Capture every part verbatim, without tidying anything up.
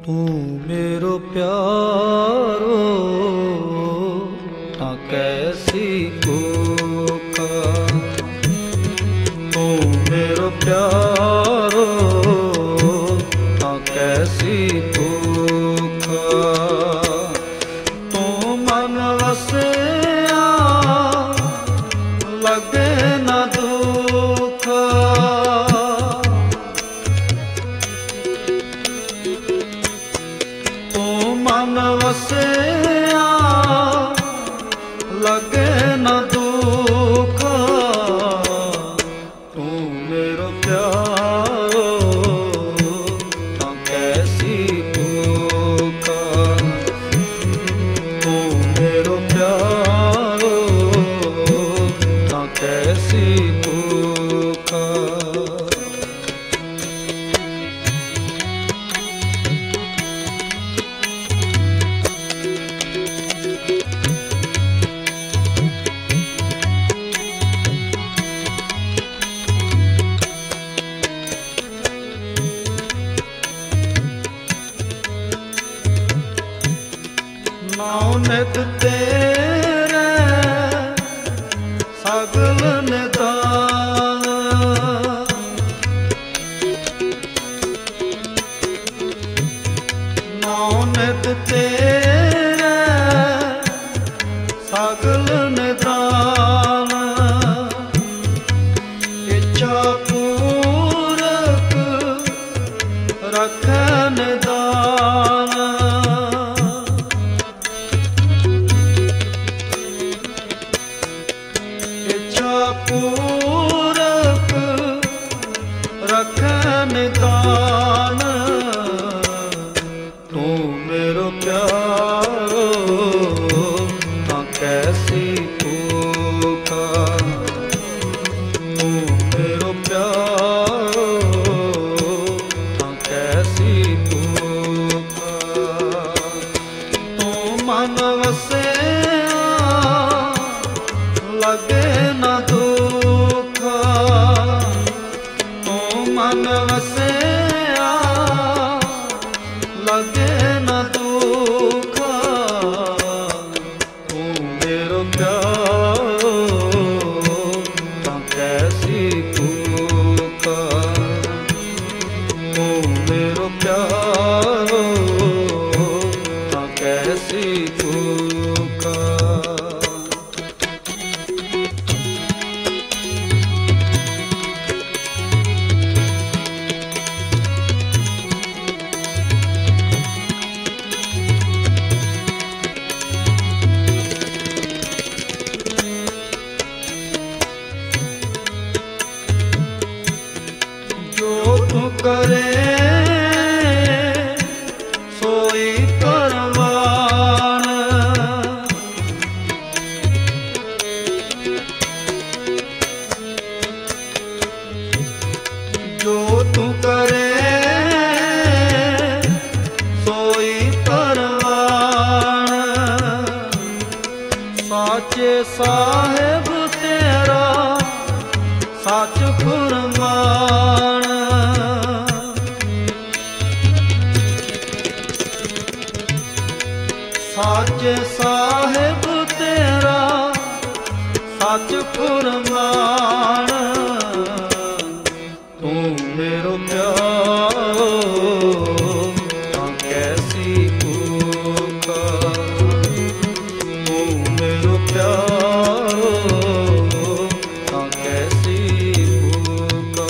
तू मेरो प्यारो ता कैसी कोका, तू मेरो प्यारो ता कैसी कोका। तू मन वसिया लगे न दुख, मन वसिया लगे न दुख। तू मेरो प्यारो ता कैसी कोका, तू मेरो प्यारो ता कैसी कोका। नाउ नित तेरे सगल निदान, नाउ नित तेरे सगल निदान। इच्छा पूरक रखे निदान, पूरक रखे निदान। तू मेरो प्यारो ता कैसी कोका, तू मेरो प्यारो ता कैसी कोका। तू मन वसिया लगे न दुख, तू मन वसिया लगे न दुख। तू मेरो प्यारो ता कैसी कोका, तू मेरो प्यारो ता कैसी कोका। जो तू करे सोई परवान, जो तू करे सोई परवान। साचे साहेब तेरा सच फुरमान, साचे साहेब तेरा सच फुरमान। तू मेरो प्यारो ता कैसी कोका, तू मेरो प्यारो ता कैसी कोका।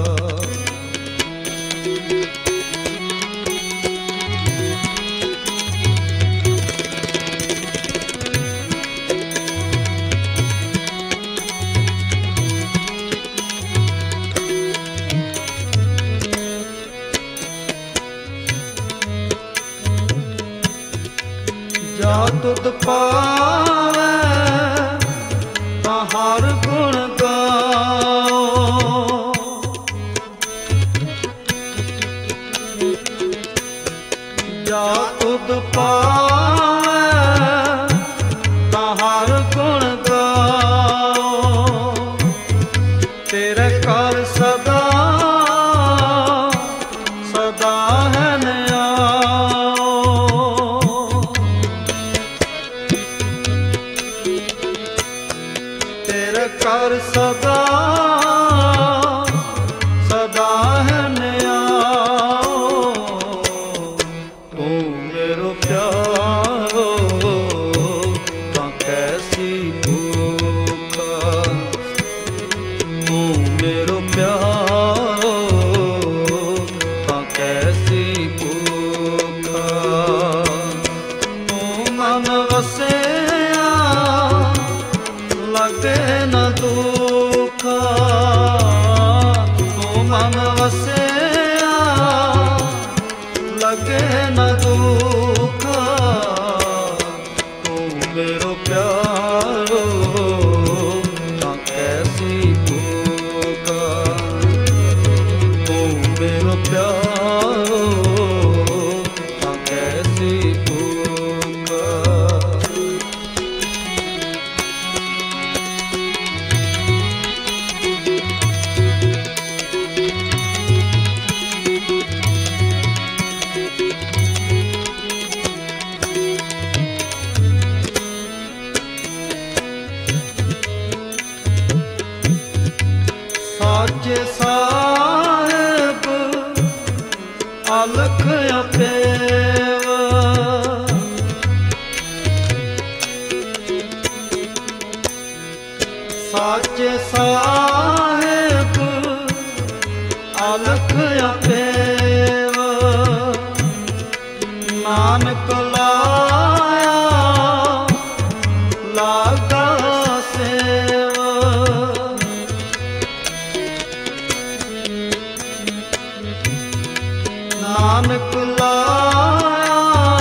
जा तुद पावे ता हर गुण गाओ, जा तुद पावे ता हर गुण गाओ। तेरे कर सदा सदा है नया अलख अपेव साचे साहेब अलख अपेव नानक लाया लागा सेव नानक लाया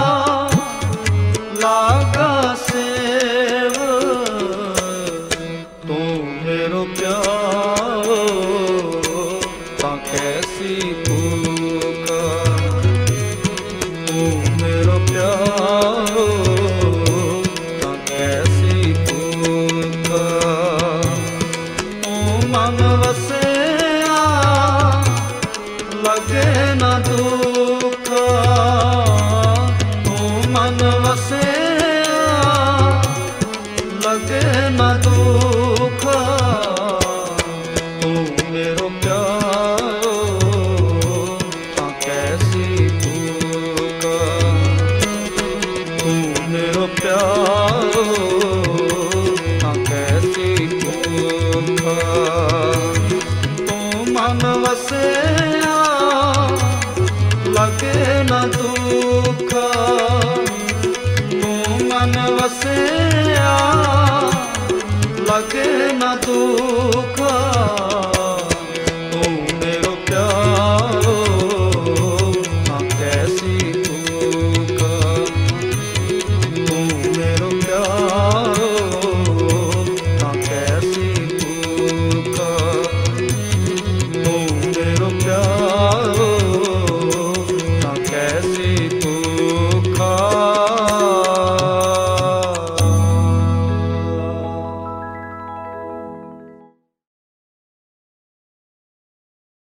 लागा सेव तू मेरो प्यारो तां कैसी भूख तू मेरो प्यारो तां कैसी भूख तू मन वसिया लगे न दुख तू मन वसिया लगे न दुख तू मेरो प्यारो तां कैसी भूख तू मेरो प्यारो तां कैसी भूख तू मन वसिया लगे न दुख तू मन वसिया लगे न दुख